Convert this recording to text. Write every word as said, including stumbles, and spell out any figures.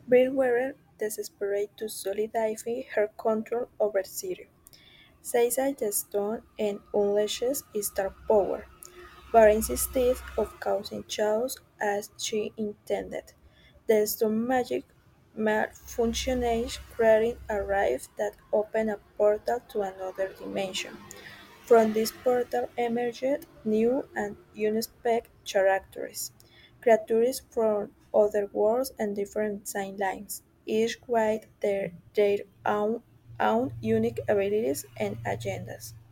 Breadwearer, desperate to solidify her control over Ciri, seizes the stone and unleashes its dark power, but instead of causing chaos as she intended, the stone magic malfunctions, creating a rift that opens a portal to another dimension. From this portal emerged new and unexpected characters, creatures from other worlds and different timelines, each with their, their own, own unique abilities and agendas.